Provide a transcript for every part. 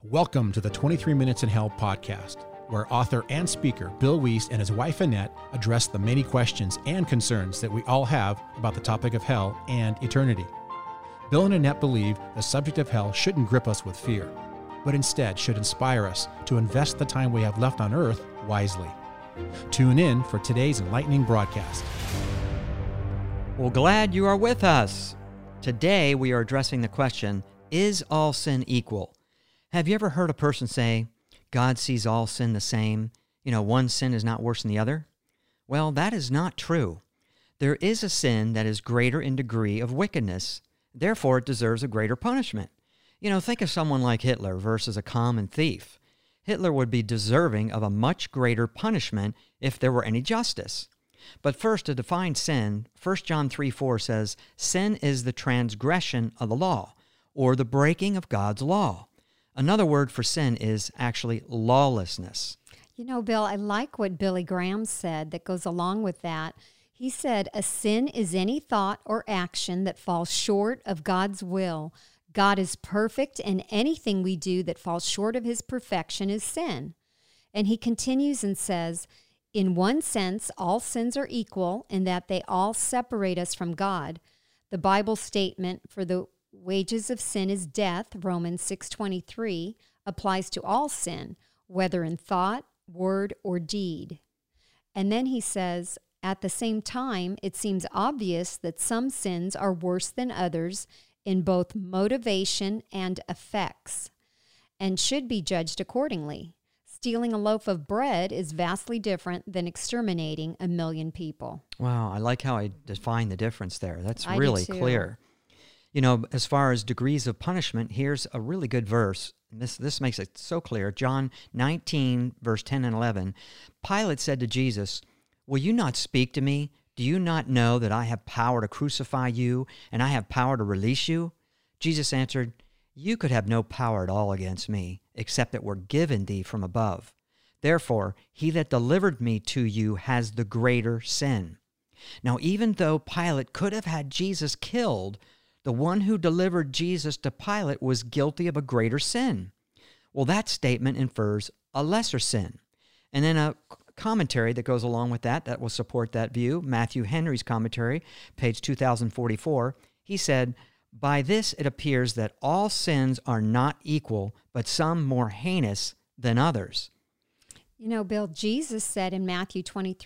Welcome to the 23 Minutes in Hell podcast, where author and speaker Bill Wiest and his wife Annette address the many questions and concerns that we all have about the topic of hell and eternity. Bill and Annette believe the subject of hell shouldn't grip us with fear, but instead should inspire us to invest the time we have left on earth wisely. Tune in for today's enlightening broadcast. Well, glad you are with us. Today we are addressing the question, is all sin equal? Have you ever heard a person say, God sees all sin the same? One sin is not worse than the other? Well, that is not true. There is a sin that is greater in degree of wickedness. Therefore, it deserves a greater punishment. Think of someone like Hitler versus a common thief. Hitler would be deserving of a much greater punishment if there were any justice. But first, to define sin, 1 John 3:4 says, sin is the transgression of the law, or the breaking of God's law. Another word for sin is actually lawlessness. Bill, I like what Billy Graham said that goes along with that. He said, a sin is any thought or action that falls short of God's will. God is perfect, and anything we do that falls short of his perfection is sin. And he continues and says, in one sense, all sins are equal in that they all separate us from God. The Bible statement for the wages of sin is death, Romans 6:23, applies to all sin, whether in thought, word, or deed. And then he says, at the same time, it seems obvious that some sins are worse than others in both motivation and effects, and should be judged accordingly. Stealing a loaf of bread is vastly different than exterminating 1 million people. Wow, I like how I define the difference there. That's I really do too. clear. As far as degrees of punishment, here's a really good verse. This makes it so clear. John 19, verse 10 and 11. Pilate said to Jesus, will you not speak to me? Do you not know that I have power to crucify you and I have power to release you? Jesus answered, you could have no power at all against me, except that were given thee from above. Therefore, he that delivered me to you has the greater sin. Now, even though Pilate could have had Jesus killed, the one who delivered Jesus to Pilate was guilty of a greater sin. Well, that statement infers a lesser sin. And then a commentary that goes along with that will support that view, Matthew Henry's commentary, page 2044, he said, by this it appears that all sins are not equal, but some more heinous than others. Bill, Jesus said in Matthew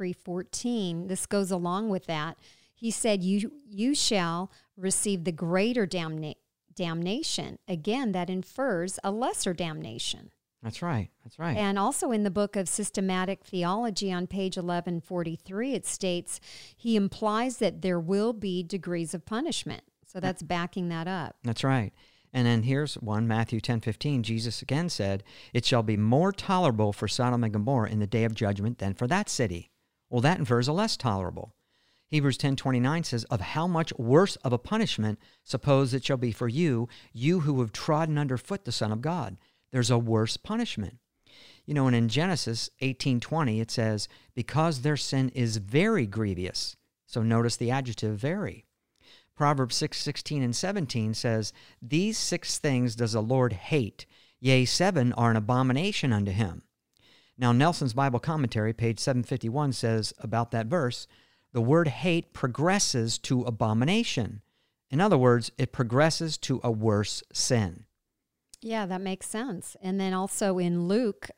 23:14, this goes along with that. He said, you shall receive the greater damnation. Again, that infers a lesser damnation. That's right. That's right. And also in the book of Systematic Theology on page 1143, it states, he implies that there will be degrees of punishment. So that's backing that up. That's right. And then here's one, Matthew 10:15. Jesus again said, it shall be more tolerable for Sodom and Gomorrah in the day of judgment than for that city. Well, that infers a less tolerable. Hebrews 10:29 says, of how much worse of a punishment suppose it shall be for you, you who have trodden underfoot the Son of God. There's a worse punishment. And in Genesis 18:20, it says, because their sin is very grievous. So notice the adjective very. Proverbs 6:16 and 17 says, these 6 things does the Lord hate, yea, 7 are an abomination unto him. Now, Nelson's Bible Commentary, page 751, says about that verse, the word hate progresses to abomination. In other words, it progresses to a worse sin. Yeah, that makes sense. And then also in Luke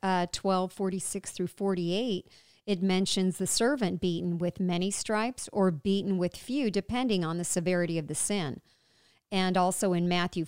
12:46 through 48, it mentions the servant beaten with many stripes or beaten with few, depending on the severity of the sin. And also in Matthew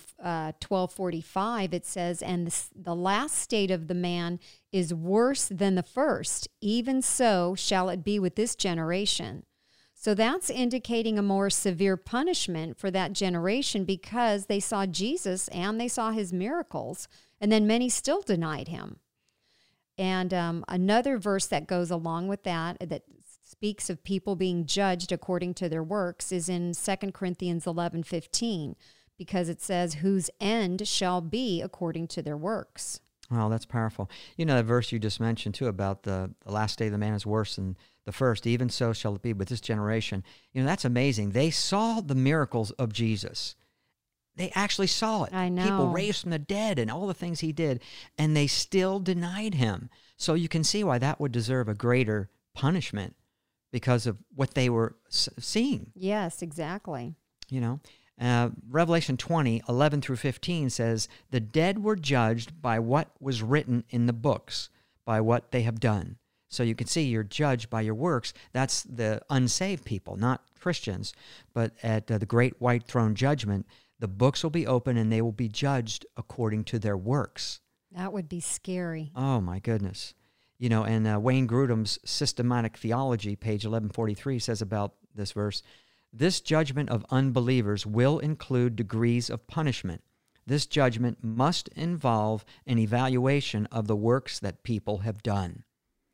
12:45, it says, and the last state of the man is worse than the first. Even so shall it be with this generation. So that's indicating a more severe punishment for that generation because they saw Jesus and they saw his miracles, and then many still denied him. And another verse that goes along with that speaks of people being judged according to their works is in 2 Corinthians 11:15, because it says, whose end shall be according to their works. Well, that's powerful. The verse you just mentioned, too, about the last day of the man is worse than the first. Even so shall it be with this generation. That's amazing. They saw the miracles of Jesus. They actually saw it. I know. People raised from the dead and all the things he did, and they still denied him. So you can see why that would deserve a greater punishment because of what they were seeing. Yes, exactly. You know, Revelation 20:11 through 15 says, "The dead were judged by what was written in the books, by what they have done." So you can see you're judged by your works. That's the unsaved people, not Christians. But at the great white throne judgment, the books will be open and they will be judged according to their works. That would be scary. Oh, my goodness. You know, and Wayne Grudem's Systematic Theology, page 1143, says about this verse, "This judgment of unbelievers will include degrees of punishment. This judgment must involve an evaluation of the works that people have done."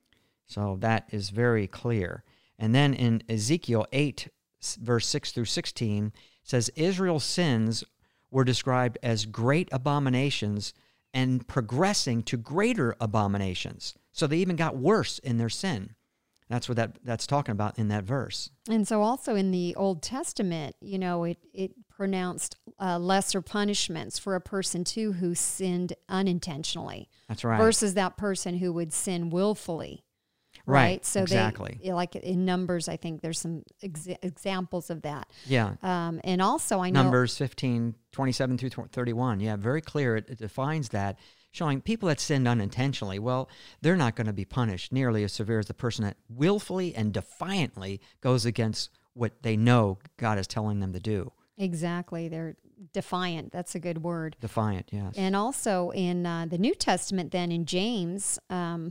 So that is very clear. And then in Ezekiel 8, verse 6 through 16, says Israel's sins were described as great abominations and progressing to greater abominations. So they even got worse in their sin. That's what that's talking about in that verse. And so also in the Old Testament, you know, it pronounced lesser punishments for a person too who sinned unintentionally. That's right. Versus that person who would sin willfully. Right. So exactly. like in Numbers, I think there's some examples of that. Yeah. And also I know Numbers 15:27 through 31. Yeah, very clear. It defines that, showing people that sinned unintentionally, well, they're not going to be punished nearly as severe as the person that willfully and defiantly goes against what they know God is telling them to do. Exactly. They're defiant. That's a good word. Defiant, yes. And also in the New Testament, then in James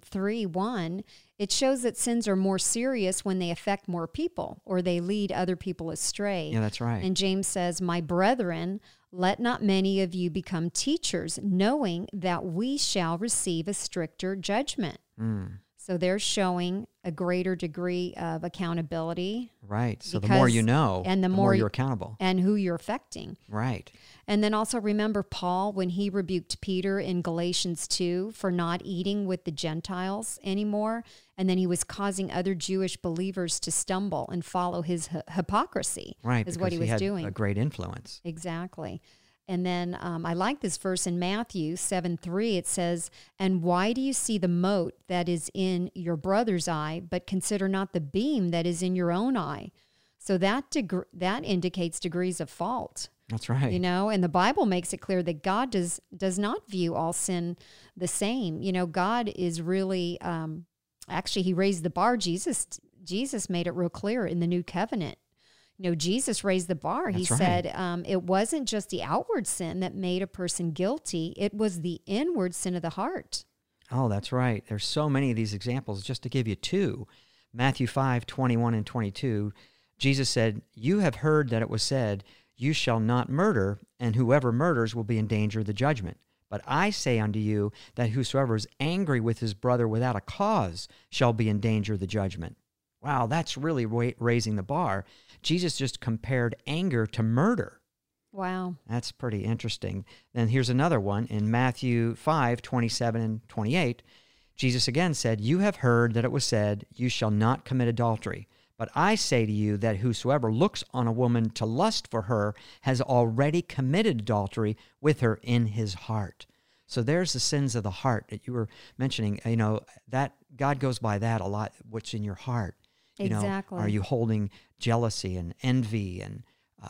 3:1, it shows that sins are more serious when they affect more people or they lead other people astray. Yeah, that's right. And James says, "My brethren, let not many of you become teachers, knowing that we shall receive a stricter judgment." So they're showing a greater degree of accountability. Right. So the more you know, and the more you're accountable. And who you're affecting. Right. And then also remember Paul when he rebuked Peter in Galatians 2 for not eating with the Gentiles anymore. And then he was causing other Jewish believers to stumble and follow his hypocrisy. Right. Is what he was had doing. A great influence. Exactly. And then I like this verse in Matthew 7:3. It says, "And why do you see the mote that is in your brother's eye, but consider not the beam that is in your own eye?" So that indicates degrees of fault. That's right. You know, and the Bible makes it clear that God does not view all sin the same. You know, God is really, actually, he raised the bar. Jesus made it real clear in the New Covenant. You know, Jesus raised the bar. He said it wasn't just the outward sin that made a person guilty. It was the inward sin of the heart. Oh, that's right. There's so many of these examples. Just to give you two, Matthew 5:21 and 22, Jesus said, "You have heard that it was said, 'You shall not murder, and whoever murders will be in danger of the judgment.' But I say unto you that whosoever is angry with his brother without a cause shall be in danger of the judgment." Wow, that's really raising the bar. Jesus just compared anger to murder. Wow. That's pretty interesting. Then here's another one in Matthew 5:27 and 28. Jesus again said, "You have heard that it was said, 'You shall not commit adultery.' But I say to you that whosoever looks on a woman to lust for her has already committed adultery with her in his heart." So there's the sins of the heart that you were mentioning. You know, that God goes by that a lot, what's in your heart. You know, Exactly. are you holding jealousy and envy and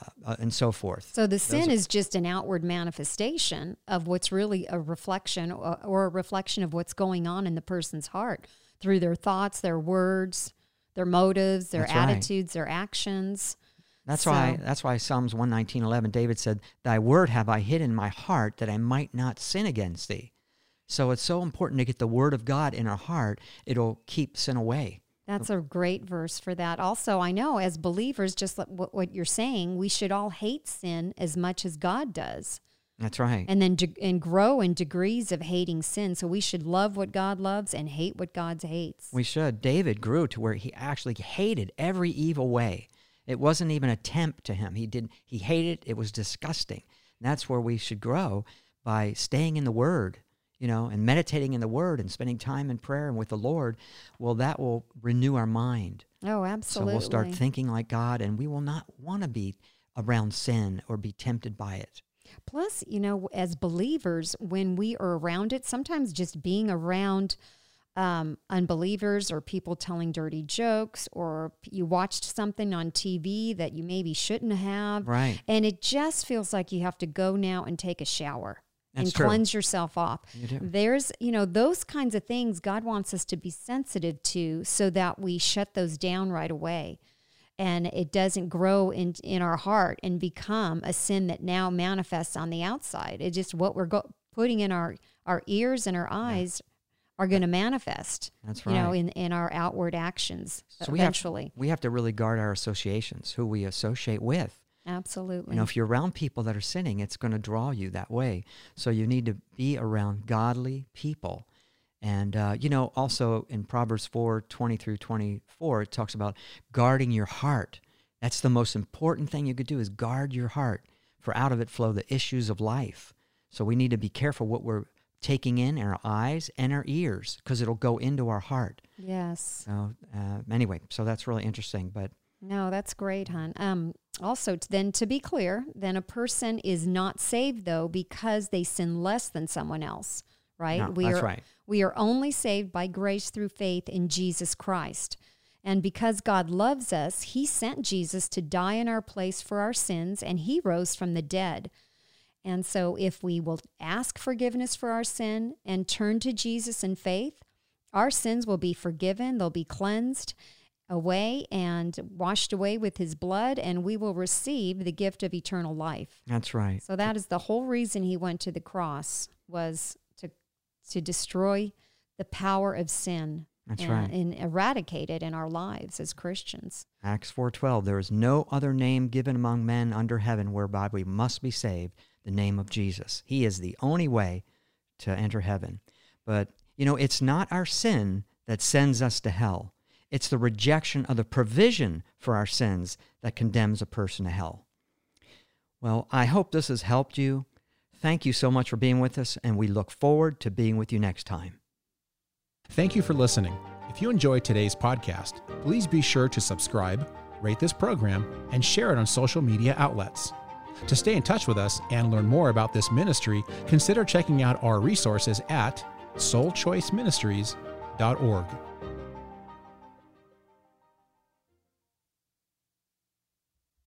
so forth? So the sin is just an outward manifestation of what's really a reflection or a reflection of what's going on in the person's heart through their thoughts, their words, their motives, their That's right. attitudes, their actions. That's why Psalms 119:11, David said, "Thy word have I hid in my heart that I might not sin against thee." So it's so important to get the word of God in our heart. It'll keep sin away. That's a great verse for that. Also, I know as believers, just like what you're saying, we should all hate sin as much as God does. That's right. And then and grow in degrees of hating sin. So we should love what God loves and hate what God hates. We should. David grew to where he actually hated every evil way. It wasn't even a tempt to him. He hated it. It was disgusting. And that's where we should grow, by staying in the Word, you know, and meditating in the Word and spending time in prayer and with the Lord. Well, that will renew our mind. Oh, absolutely. So we'll start thinking like God, and we will not want to be around sin or be tempted by it. Plus, as believers, when we are around it, sometimes just being around unbelievers or people telling dirty jokes, or you watched something on TV that you maybe shouldn't have. Right. And it just feels like you have to go now and take a shower. That's and true. cleanse yourself off. You do. There's, those kinds of things God wants us to be sensitive to so that we shut those down right away. And it doesn't grow in our heart and become a sin that now manifests on the outside. It's just what we're putting in our ears and our eyes are going to manifest. That's right. In our outward actions So eventually. we have to really guard our associations, who we associate with. Absolutely. If you're around people that are sinning, it's going to draw you that way. So you need to be around godly people. And, also in Proverbs 4:20 through 24, it talks about guarding your heart. That's the most important thing you could do, is guard your heart, for out of it flow the issues of life. So we need to be careful what we're taking in our eyes and our ears, because it'll go into our heart. Yes. So anyway, so that's really interesting. But no, that's great, hon. Also, then to be clear, then a person is not saved, though, because they sin less than someone else, right? No, that's right. We are only saved by grace through faith in Jesus Christ. And because God loves us, he sent Jesus to die in our place for our sins, and he rose from the dead. And so if we will ask forgiveness for our sin and turn to Jesus in faith, our sins will be forgiven, they'll be cleansed away and washed away with his blood, and we will receive the gift of eternal life. that's right. So that is the whole reason he went to the cross, was to destroy the power of sin. That's right. And eradicate it in our lives as Christians. Acts 4:12, there is no other name given among men under heaven whereby we must be saved, the name of Jesus. He is the only way to enter heaven. But, it's not our sin that sends us to hell. It's the rejection of the provision for our sins that condemns a person to hell. Well, I hope this has helped you. Thank you so much for being with us, and we look forward to being with you next time. Thank you for listening. If you enjoyed today's podcast, please be sure to subscribe, rate this program, and share it on social media outlets. To stay in touch with us and learn more about this ministry, consider checking out our resources at soulchoiceministries.org.